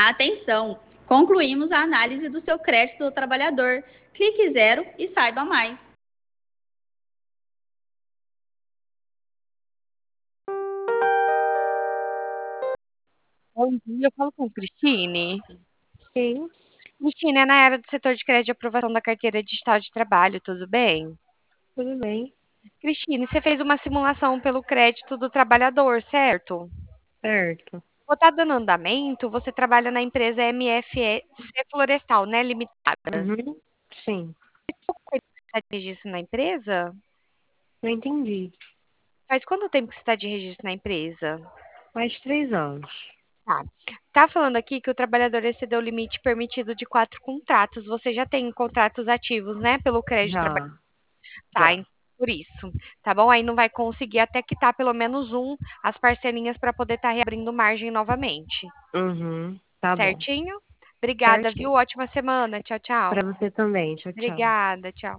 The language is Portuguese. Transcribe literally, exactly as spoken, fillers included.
Atenção! Concluímos a análise do seu crédito do trabalhador. Clique zero e saiba mais. Bom dia, eu falo com Cristine. Sim, Cristine, é na área do setor de crédito de aprovação da carteira digital de trabalho, tudo bem? tudo bem, Cristine, você fez uma simulação pelo crédito do trabalhador, certo? certo. Vou estar dando andamento, você trabalha na empresa M F C Florestal, né, limitada. Uhum, sim, Você está de registro na empresa? não entendi. Faz quanto tempo que você está de registro na empresa? Mais de três anos. Tá. Tá falando aqui que o trabalhador excedeu o limite permitido de quatro contratos. Você já tem contratos ativos, né, pelo crédito trabalhador. Já, Tá, já. en por isso, tá bom? Aí não vai conseguir até quitar pelo menos um, as parcelinhas para poder estar reabrindo margem novamente. Uhum, tá bom. Certinho? Obrigada, Certinho. viu? Ótima semana. Tchau, tchau. Para você também. Tchau, tchau. Obrigada, tchau.